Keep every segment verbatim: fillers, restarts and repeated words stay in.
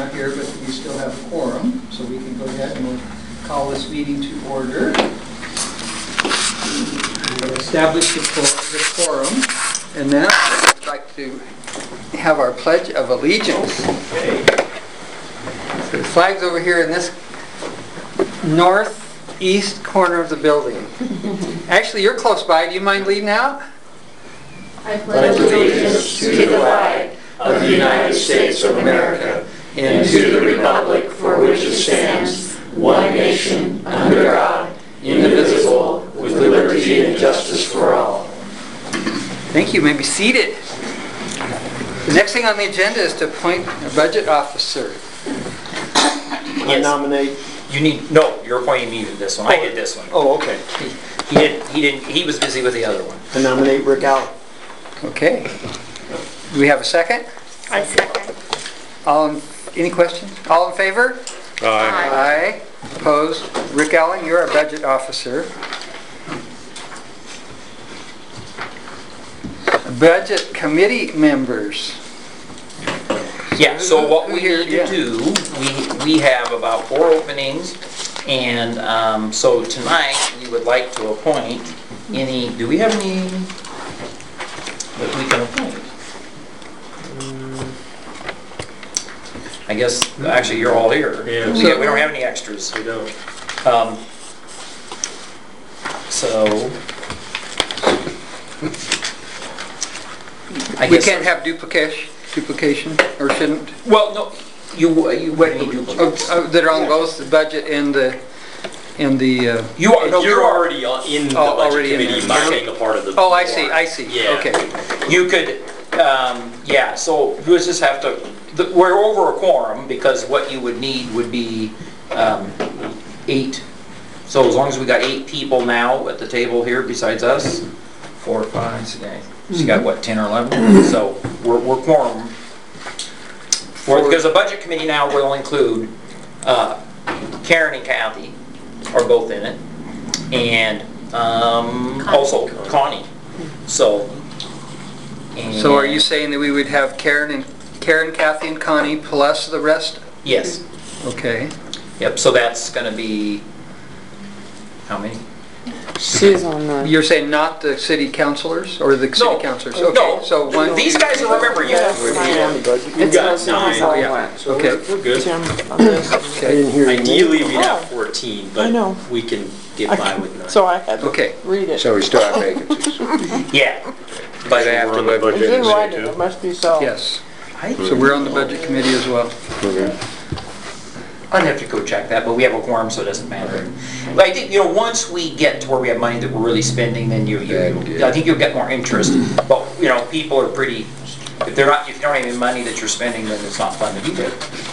not here, but we still have a quorum, so we can go ahead and we'll call this meeting to order. We'll establish the the quorum, and now I'd like to have our Pledge of Allegiance. Okay. So the flag's over here in this northeast corner of the building. Actually, you're close by. Do you mind leading out? I pledge allegiance to the flag of the United States of America and to the republic for which it stands, one nation, under God, indivisible, with liberty and justice for all. Thank you. You may be seated. The next thing on the agenda is to appoint a budget officer. I nominate. You need no. You're appointing me to this one. I did this one. Oh, okay. He, he did. He didn't. He was busy with the other one. I nominate Rick Allen. Okay. Do we have a second? I second. All in, any questions? All in favor? Aye. Aye. Opposed? Rick Allen, you're our budget officer. Budget committee members. Yeah. So what Who we here- need to yeah. do, we we have about four openings, and um, so tonight we would like to appoint any. Do we have any that we can appoint? I guess actually you're all here. Yeah. We, So- we don't have any extras. We don't. Um, so I We guess can't have duplication, duplication, or shouldn't? Well, no, you you what do you do? Oh, oh, that are on both the budget and the, and the, uh, You are no, You're already on- in the Oh, budget already in committee there. by being a part of the oh, I see, board. I see. Yeah. Okay. You could, um, yeah. So you just have to. The, we're over a quorum because what you would need would be um, eight. So as long as we got eight people now at the table here besides us, four, five, six, nine. So you got what, ten or eleven? So we're we're quorum. For, because the budget committee now will include uh, Karen and Kathy are both in it, and um, Connie. also Connie. So. And So are you saying that we would have Karen and, Karen, Kathy, and Connie plus the rest? Yes. Okay. Yep. So that's going to be how many? She's on the. You're saying not the city councilors or the city No. councilors? No. Okay. So one. These guys will remember you. It's got listed nine. as all Yeah. one. So Okay. we're, we're good. Jim, on this. I Okay. didn't hear you. Ideally, we'd have Oh. fourteen, I but know. we can get I by can- with nine. So I had to Okay. read it. So we still have vacancies. Yeah. But after on the I budget did write committee it, it too? must be so. Yes. I, So we're on the budget committee as well. Okay. I'd have to go check that, but we have a quorum, so it doesn't matter. But I think, you know, once we get to where we have money that we're really spending, then you, you, Then, you yeah. I think you'll get more interest. But, you know, people are pretty, if they're not, if you don't have any money that you're spending, then it's not fun to be there.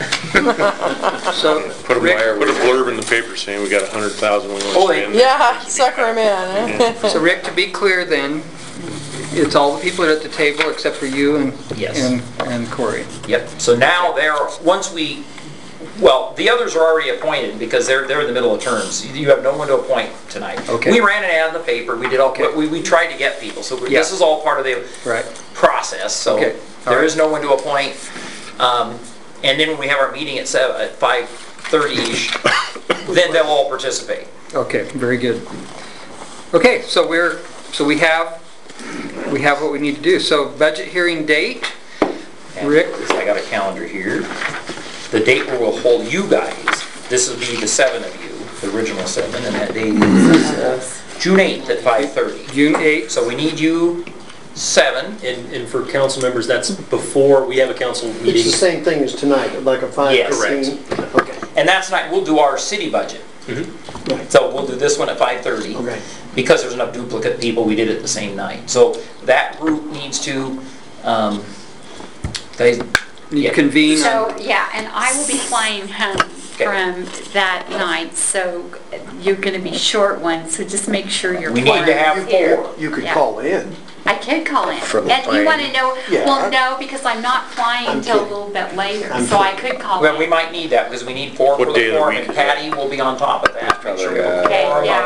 So, Put a Rick, wire Put a with it. blurb in the paper saying we got a hundred thousand we want Oh, to they- spend. Yeah, sucker him in. so Rick, to be clear then, it's all the people that are at the table except for you and, Yes. and, and Corey. Yep, so now they're, once we, well, the others are already appointed because they're, they're in the middle of terms. You have no one to appoint tonight. Okay. We ran an ad in the paper, we did all, Okay. we, we tried to get people, so we- Yeah. this is all part of the Right. process, so Okay, all there right. is no one to appoint. Um, and then when we have our meeting at seven, at five thirty-ish, then they'll all participate. Okay, very good. Okay, so we're, so we have, we have what we need to do. So budget hearing date, And Rick? I got a calendar here. The date where we'll hold you guys, this will be the seven of you, the original seven, and that date is uh, June eighth at five thirty. June eighth. So we need you seven. And, and for council members, that's before, we have a council It's the meeting. same thing as tonight, like a five Yes. fifteen? Okay. And that's not, we'll do our city budget. Right. So we'll do this one at five thirty. Okay. Because there's enough duplicate people, we did it the same night. So that group needs to, um, they, You Yeah. convene on, So, yeah, and I will be flying home Okay. from that night, so you're gonna be short one, so just make sure you're We need to have quorum here. four. You could Yeah. call in. I could call in. From the And you plane. wanna know, Yeah. well, no, because I'm not flying I'm until a kidding. little bit later, I'm so I kidding. could call well, we in. might need that because we need four for What the day of the quorum week and is that? Patty will be on top of that. Make sure we have a Probably, uh, Okay, quorum. yeah.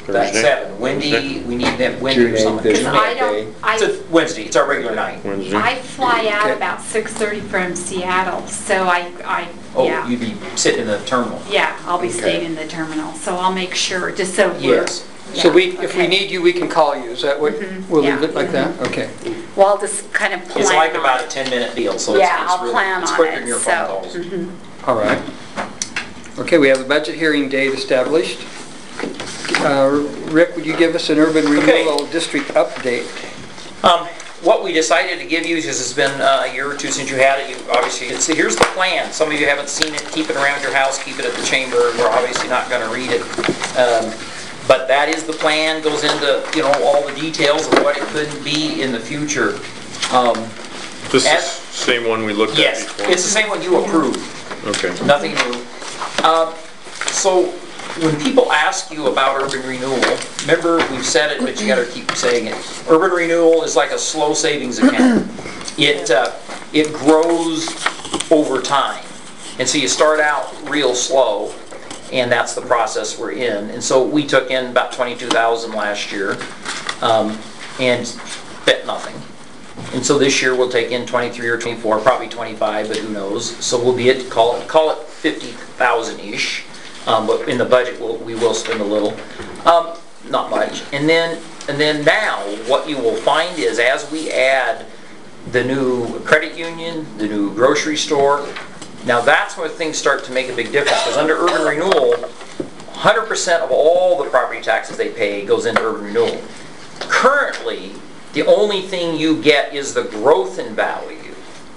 That's Thursday? seven. Wendy, we need them, Wendy June or eighth somebody. is Because I don't, It's a I, Wednesday, it's our regular night. Wednesday? I fly out Okay. about six thirty from Seattle, so I, I, Oh, yeah. you'd be sitting in the terminal. Yeah, I'll be Okay. staying in the terminal, so I'll make sure, just so we're. Yes. So yeah, we, if we okay. need you, we can call you, is that what, Mhm, we'll leave yeah. it like that? Okay. Well, I'll just kind of plan It's like on about a it. ten minute deal, so it's, Yeah, it's I'll really, plan it's on quicker than it, your phone so. calls. mhm. All right. Okay, we have a budget hearing date established. Uh, Rick, would you give us an urban Okay. renewal district update? Um, what we decided to give you, because it's been uh, a year or two since you had it, you obviously, it's, here's the plan. Some of you haven't seen it, keep it around your house, keep it at the chamber, we're obviously not gonna read it. Um, But that is the plan, goes into, you know, all the details of what it could be in the future. Um, This is as- the same one we looked at Yes, before? it's the same one you approved. Okay. Nothing new. Um, So when people ask you about urban renewal, remember, we've said it, but you gotta keep saying it. Urban renewal is like a slow savings account. It, uh, it grows over time. And so you start out real slow, and that's the process we're in. And so we took in about twenty-two thousand last year, um, and spent nothing. And so this year we'll take in twenty-three or twenty-four, probably twenty-five, but who knows? So we'll be at, call it, call it fifty thousand-ish, um, but in the budget, we'll, we will spend a little. Um, not much. And then, and then now, what you will find is as we add the new credit union, the new grocery store, now that's where things start to make a big difference, because under urban renewal, one hundred percent of all the property taxes they pay goes into urban renewal. Currently, the only thing you get is the growth in value.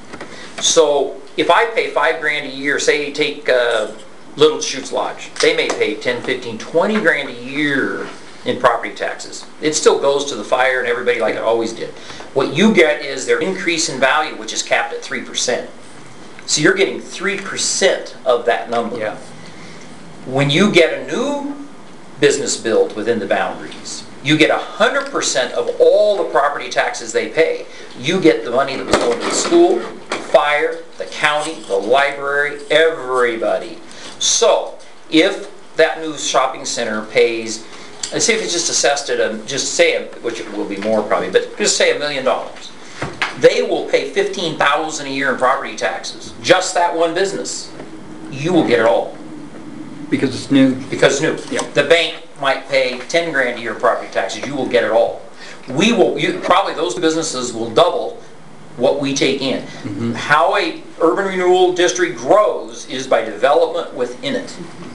So if I pay five grand a year, say you take uh, Little Chutes Lodge, they may pay ten, fifteen, twenty grand a year in property taxes. It still goes to the fire and everybody like it always did. What you get is their increase in value, which is capped at three percent. So you're getting three percent of that number. Yeah. When you get a new business built within the boundaries, you get one hundred percent of all the property taxes they pay. You get the money that was going to the school, the fire, the county, the library, everybody. So if that new shopping center pays, let's say if it's just assessed at a, just say, a, which it will be more probably, but just say a million dollars. They will pay fifteen thousand dollars a year in property taxes. Just that one business. You will get it all. Because it's new. Because it's new. Yep. The bank might pay ten grand a year in property taxes. You will get it all. We will, you, probably those businesses will double what we take in. Mm-hmm. How a urban renewal district grows is by development within it.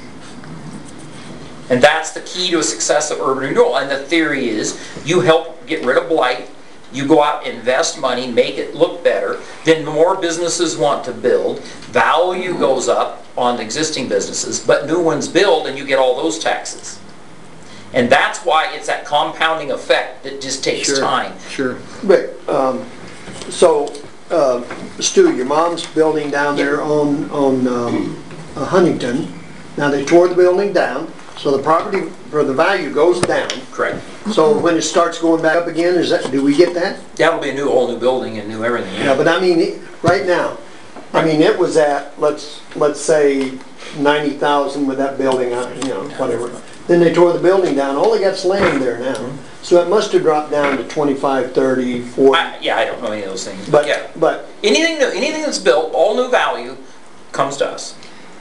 And that's the key to a success of urban renewal. And the theory is you help get rid of blight, you go out, invest money, make it look better, then more businesses want to build, value goes up on existing businesses, but new ones build and you get all those taxes. And that's why it's that compounding effect that just takes Sure. time. Sure. Rick, um, so, uh, Stu, your mom's building down there on, on, um, uh, Huntington. Now, they tore the building down, so the property, or the value goes down. Correct. So when it starts going back up again, is that, do we get that? That'll be a new, whole new building and new everything. Yeah, but I mean, it- right now, I mean, it was at, let's, let's say ninety thousand with that building, uh, you know, whatever. Then they tore the building down, all they got's land there now. So it must have dropped down to twenty-five, thirty, forty. I, yeah, I don't know any of those things, but yeah. But, but, Anything new, anything that's built, all new value, comes to us.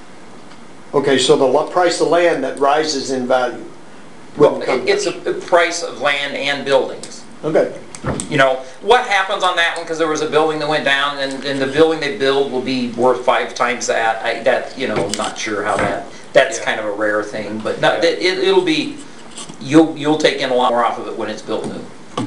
okay, so the lo- price of land that rises in value Well, wouldn't come it- it's down. a a price of land and buildings. Okay, You know, what happens on that one, because there was a building that went down, and, and the building they build will be worth five times that, I, that, you know, not sure how that, that's kind of a rare thing, but no, it, it'll be, you'll, you'll take in a lot more off of it when it's built new.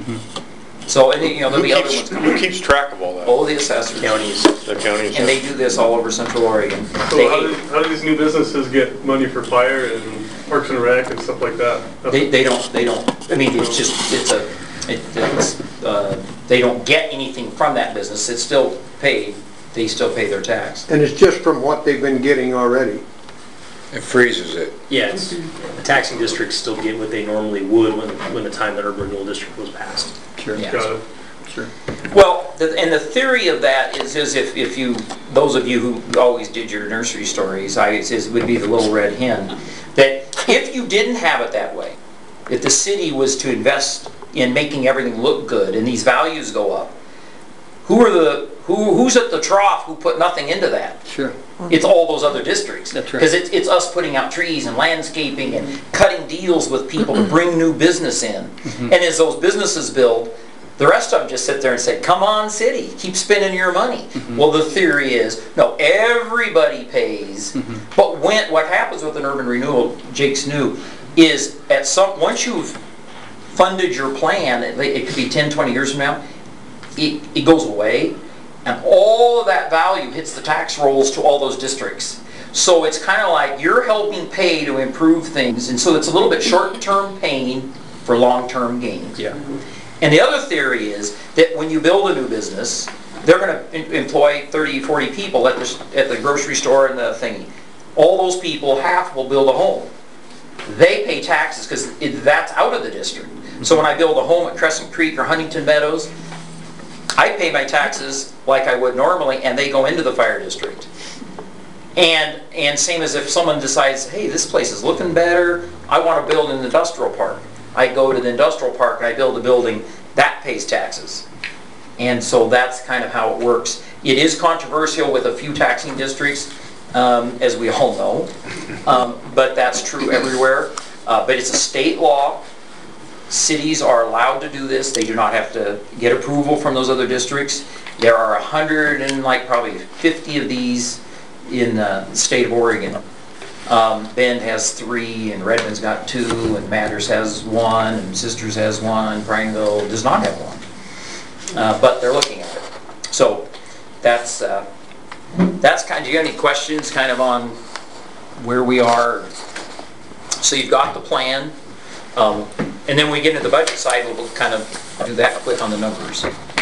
So, and, you know, there'll Who be other keeps, ones who coming. keeps track of all that? Oh, the assessors. Counties. The counties? And they do this all over Central Oregon. So how do, They, how do these new businesses get money for fire and Parks and Rec and stuff like that? they, they don't, they don't, I mean, it's just, it's a, it, it's, uh, they don't get anything from that business, it's still paid, they still pay their tax. and it's just from what they've been getting already. It freezes it. Yeah, it's, the taxing districts still get what they normally would when, when the time the urban renewal district was passed. Sure. Yeah. Got it. Sure. Well, the- and the theory of that is, is if, if you, those of you who always did your nursery stories, I, it says, would be the little red hen, that if you didn't have it that way, if the city was to invest in making everything look good and these values go up, who are the, who, who's at the trough who put nothing into that? Sure. It's all those other districts. That's right. Because it's, it's us putting out trees and landscaping and cutting deals with people to bring new business in. And as those businesses build, the rest of them just sit there and say, come on, city, keep spending your money. Well, the theory is, no, everybody pays. But when, what happens with an urban renewal, Jake's new, is at some, once you've funded your plan, it, it could be ten, twenty years from now, it, it goes away. And all of that value hits the tax rolls to all those districts. So it's kind of like you're helping pay to improve things. And so it's a little bit short-term pain for long-term gains. Yeah. And the other theory is that when you build a new business, they're going to employ thirty, forty people at the, at the grocery store and the thingy. All those people, half will build a home. They pay taxes because that's out of the district. So when I build a home at Crescent Creek or Huntington Meadows, I pay my taxes like I would normally, and they go into the fire district. And and same as if someone decides, hey, this place is looking better, I want to build an industrial park. I go to the industrial park and I build a building, that pays taxes. And so that's kind of how it works. It is controversial with a few taxing districts, um, as we all know, um, but that's true everywhere. Uh, but it's a state law. Cities are allowed to do this. They do not have to get approval from those other districts. There are a hundred and like probably fifty of these in the state of Oregon. Um, Bend has three, and Redmond's got two, and Matters has one, and Sisters has one. Prineville does not have one, uh, but they're looking at it. So that's uh, that's kind. Do you have any questions, kind of on where we are? So you've got the plan. Um, and then when we get into the budget side, we'll kind of do that quick on the numbers.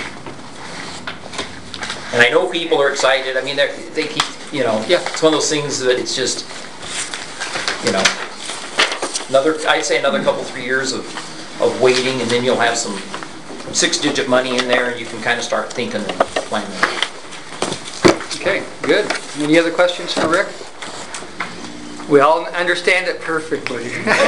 And I know people are excited. I mean, they keep, you know, yeah, it's one of those things that it's just, you know, another, I'd say another couple, three years of, of waiting, and then you'll have some six-digit money in there, and you can kind of start thinking and planning. Okay, good. Any other questions for Rick? We all understand it perfectly.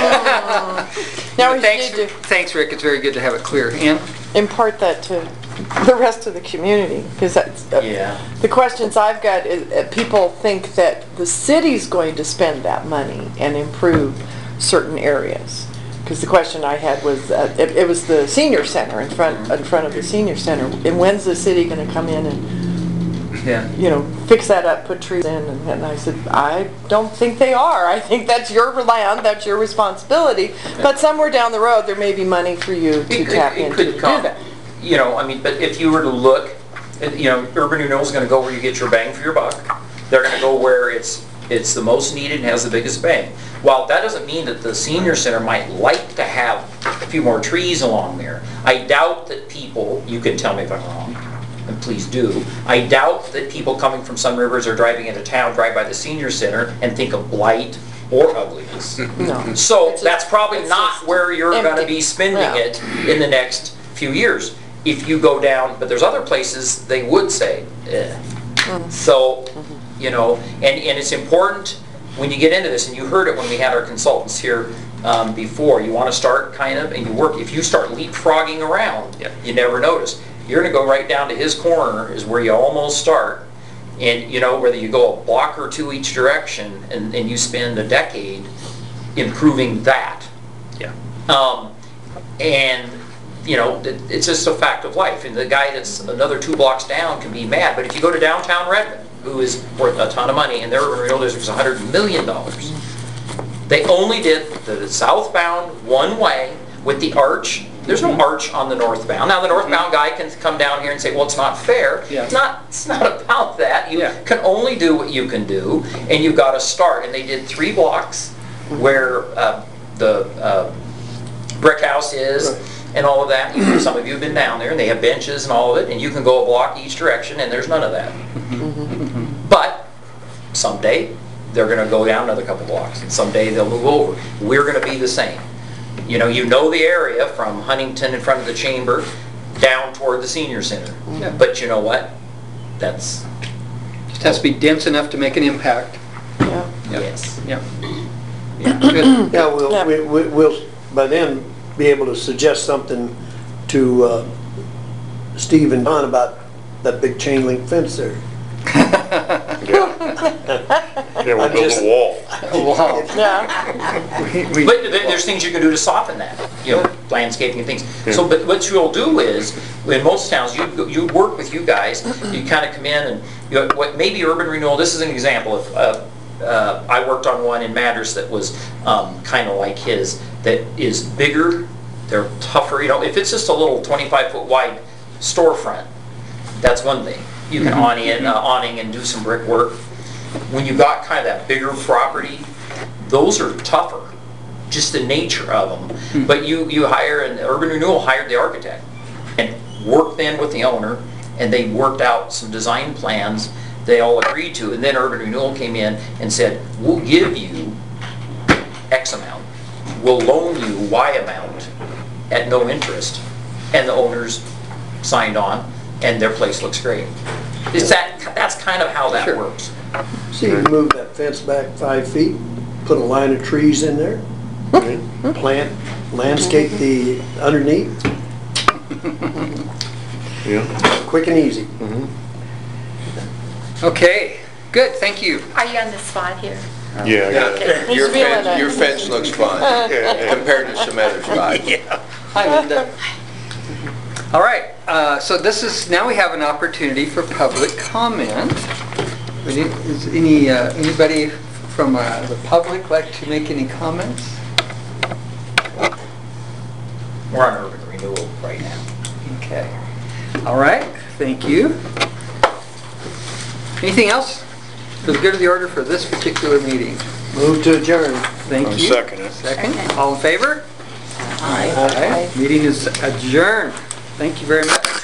Now we thanks, need to thanks, Rick. It's very good to have it clear. Ann? impart that to the rest of the community, because that's uh, Yeah. the questions I've got is uh, people think that the city's going to spend that money and improve certain areas. Because the question I had was, uh, it, it was the senior center in front in front of the senior center, and when's the city going to come in and Yeah. you know, fix that up, put trees in? And, and I said, I don't think they are. I think that's your land, that's your responsibility. But somewhere down the road, there may be money for you to It could, tap it into could to do come, that. you know, I mean, but if you were to look, at, you know, urban renewal is going to go where you get your bang for your buck. They're going to go where it's it's the most needed and has the biggest bang. While that doesn't mean that the senior center might like to have a few more trees along there, I doubt that people, you can tell me if I'm wrong, and please do, I doubt that people coming from Sun Rivers or driving into town drive by the senior center and think of blight or ugliness. No. So It's that's just- probably it's not just where you're going to empty. be spending Yeah. it in the next few years. If you go down, but there's other places they would say, eh. So, you know, and, and it's important when you get into this, and you heard it when we had our consultants here um, before, you want to start kind of, and you work, if you start leapfrogging around, Yeah. you never notice. You're going to go right down to his corner is where you almost start. And, you know, whether you go a block or two each direction, and, and you spend a decade improving that. Yeah. Um, and, you know, it, it's just a fact of life. And the guy that's another two blocks down can be mad. But if you go to downtown Redmond, who is worth a ton of money, and their urban renewal district is one hundred million dollars, they only did the southbound one way with the arch. There's no arch on the northbound. Now the northbound guy can come down here and say, well, it's not fair. Yeah. It's not, it's not about that. You Yeah. can only do what you can do, and you've got to start. And they did three blocks where uh, the uh, brick house is, Right. and all of that. You, some of you have been down there, and they have benches and all of it, and you can go a block each direction, and there's none of that. But someday, they're going to go down another couple blocks, and someday they'll move over. We're going to be the same. You know, you know the area from Huntington in front of the chamber down toward the senior center. Yeah. But you know what? That's, Just has to be dense enough to make an impact. Yeah. Yep. yes. Yep. Yeah, good. Yeah, we'll, Yeah. we- we- we'll by then, be able to suggest something to uh, Steve and Don about that big chain link fence there. Yeah, we'll I'm build just- a wall. Wow. Yeah, We- we- But there- there's things you can do to soften that, you know, landscaping and things. So, but what you'll do is, in most towns, you, you work with you guys, you kind of come in and, you know, what, maybe urban renewal, this is an example of, uh, uh, I worked on one in Matters that was, um, kind of like his, that is bigger, they're tougher, you know, if it's just a little twenty-five foot wide storefront, that's one thing. You can awning it, uh, awning and do some brickwork. When you got kind of that bigger property, those are tougher, just the nature of them. But you, you hire, and Urban Renewal hired the architect and worked then with the owner, and they worked out some design plans they all agreed to, and then Urban Renewal came in and said, we'll give you X amount, we'll loan you Y amount at no interest, and the owners signed on, and their place looks great. Is that, that's kind of how that Sure. works. See, you move that fence back five feet, put a line of trees in there, plant, landscape the underneath, Yeah. quick and easy. Okay, good, thank you. Are you on the spot here? Yeah. I got it. He's Your feeling fence, it. your fence looks fine compared to some other spots. Hi, Linda. All right, uh, so this is, now we have an opportunity for public comment. Would it- Is any, uh, anybody from uh, the public like to make any comments? We're on Urban Renewal right now. Okay, all right, thank you. Anything else? For the good of the order for this particular meeting. Move to adjourn. Thank I'll you. second it. Second, all in favor? Aye. Aye. Meeting is adjourned. Thank you very much.